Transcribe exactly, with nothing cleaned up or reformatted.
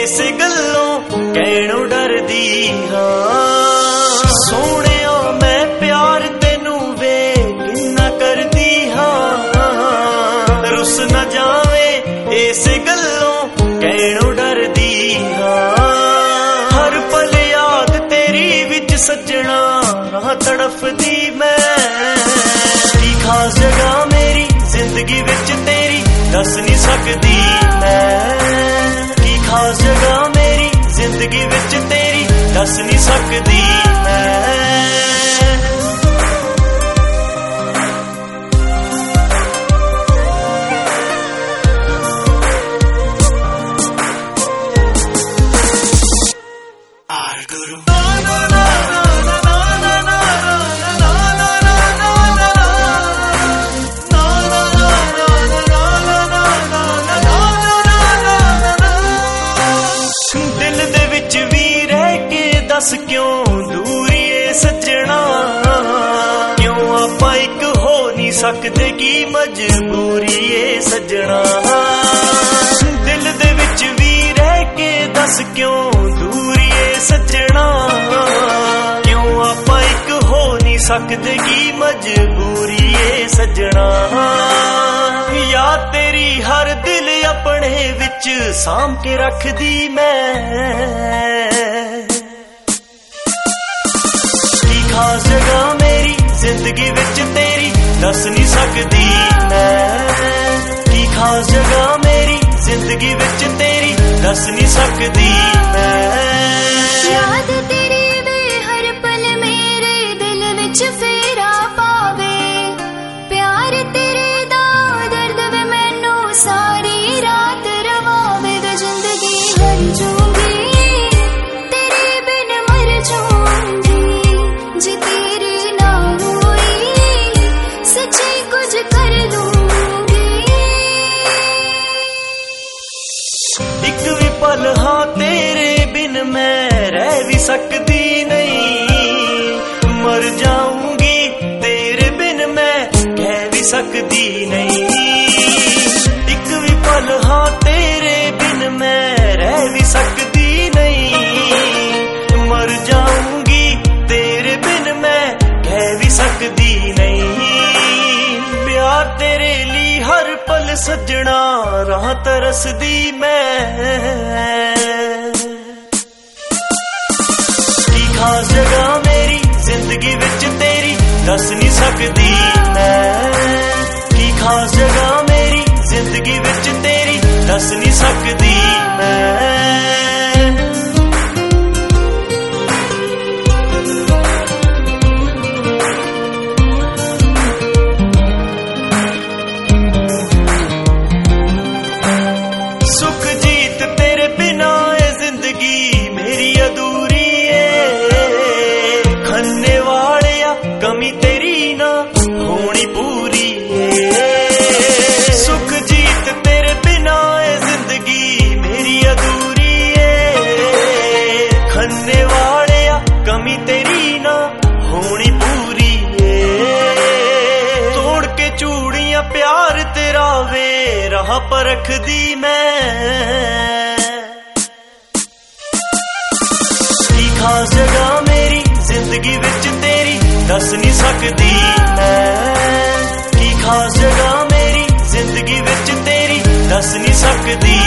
इस गल्लों कहणों डरदी हाँ। सोहणिया मैं प्यार तेनू वे किन्ना करदी हाँ। रुस न जावे इस गल्लों कहणों डरदी हाँ। हर पल याद तेरी विच सजना राह तड़फदी मैं। की खास जगह मेरी जिंदगी विच तेरी दस नहीं सकदी मैं। की खास जगह मेरी जिंदगी विच तेरी दस नहीं सकदी मैं। दस क्यों दूरी ए सजना क्यों आपां इक हो नहीं सकदे की मजबूरी ए सजना। दिल दे विच भी रह के दस क्यों दूरी ए सजना क्यों आपां इक हो नहीं सकदे की मजबूरी ए सजना। या तेरी हर दिल अपने विच साम के रखदी मैं। खास जगह मेरी जिंदगी विच तेरी दस नहीं सकदी मैं। की खास जगह मेरी जिंदगी विच तेरी दस नहीं सकदी मैं। याद तेरी वे हर पल मेरे दिल विच फेरा पावे। प्यार तेरे दा दर्द वे मैनू सारी रात रवावे। वे जिंदगी हर जूंगी तेरे बिन मर जूंगी जे तेरी ना हुई सच्ची कुछ कर दूंगी। एक भी पल हाँ तेरे बिन मैं रह भी सकती नहीं। मर जाऊंगी तेरे बिन मैं कह भी सकती नहीं। एक भी पल हाँ तेरे बिन मैं रह भी सकती नहीं। मर जाऊंगी तेरे बिन मैं कह भी सकती नहीं। प्यार तेरे लिए हर पल सजना राह तरसदी मैं। की खास जगह मेरी जिंदगी विच तेरी दस नहीं सकदी मैं। की खास जगह मेरी जिंदगी विच तेरी दस नहीं सकदी मैं। कमी तेरी ना होनी पूरी है। सुख जीत तेरे बिना है जिंदगी मेरी अधूरी है। खन्ने वाले कमी तेरी ना होनी पूरी है। तोड़ के चूड़ियां प्यार तेरा वे राह पर रख दी मैं। की खास जगह मेरी जिंदगी विच तेरी दस नहीं सकदी मैं। की खास जगह मेरी जिंदगी विच तेरी दस नहीं सकदी